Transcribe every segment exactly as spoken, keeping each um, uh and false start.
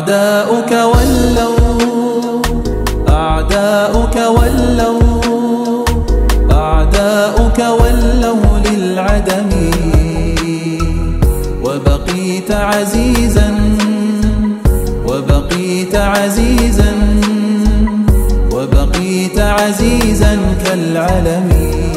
أعداؤك ولوا أعداؤك ولوا أعداؤك ولوا للعدم وبقيت عزيزا وبقيت عزيزا وبقيت عزيزا كالعلم.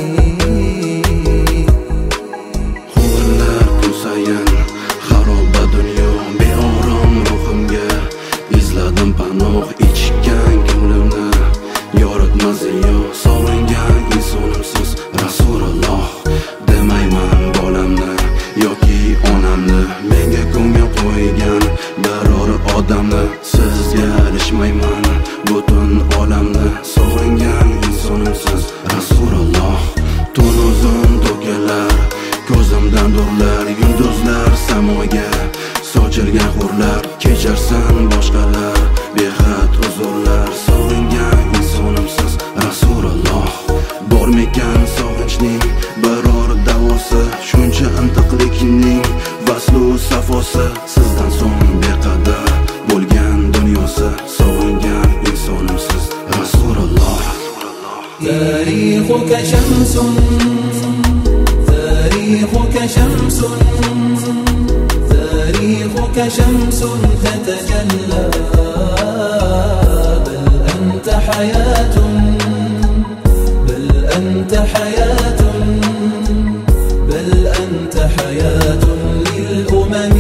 Hurlar kun sayin xaroba dunyo beorom ruhimga izladim panoh ichgan ko'nglimni yoritmas yo sog'ingan insonimsiz Rasululloh demayman bolamni yoki onamni menga ko'ngil qo'ygan biror odamni sizga alishmayman butun olamni sog'ingan insonimsiz Rasululloh. Tun uzun to'kalar ko'zimdan nurlar yulduzlar samoga sochilgan hurlar kecharsan boshqalar behad huzurlar sog'ingan insonimsiz Rasululloh. Bormikan sog'inchning biror davosi shuncha intiqlikning vaslu safosi sizdan so'ng beqadar bo'lgan dunyosi sog'ingan insonimsiz Rasululloh. تاريخك شمس تاريخك شمس تاريخك شمس تتجلى بل أنت حياة بل أنت حياة بل أنت حياة للأمم.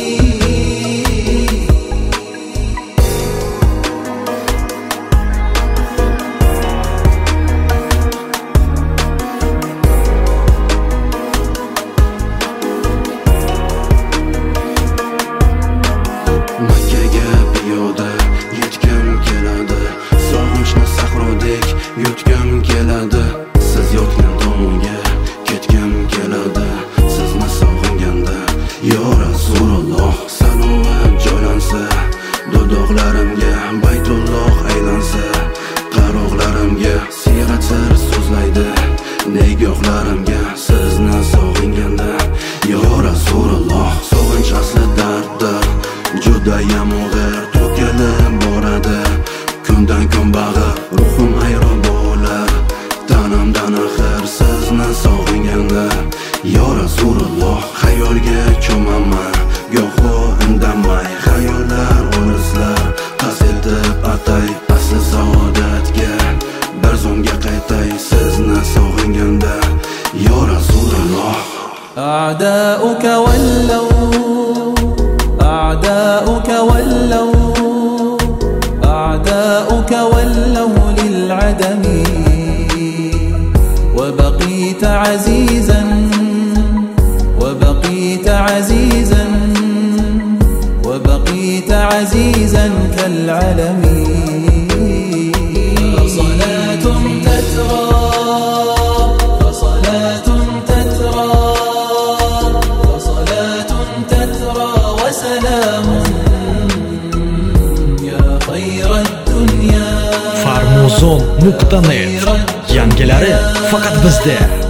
Makkaga piyoda yetgim keladi, sog'inchni sahrodek yutgim keladi, siz yotgan tomonga ketgim keladi, sizni sog'inganda yo Rasululloh. Salovat joylansa dudoqlarimga, Baytulloh aylansa qaroqlarimga, siyrat sir so'zlaydi nigohlarimga, sizni sog'inganda yo Rasululloh. Sog'inch asli darddir judayam og'ir to'kilib boradi kundan kun bag'ir ruhim hayron bo'lar tanamdan axir sizni sog'inganda yo Rasululloh. Xayolga cho'maman goho indamay xayollar olislar qasd etib atay asli saodatga bir zumga qaytay sizni sog'inganda yo Rasululloh. أعداؤك ولوا أعداؤك ولوا أعداؤك ولوا للعدم وبقيت عزيزا وبقيت عزيزا وبقيت عزيزا كالعلم. فصلاة تترى فصلاة تترى فصلاة تترى وسلام يا خير الدنيا. farmuzon nuqta net yangilari faqat bizda.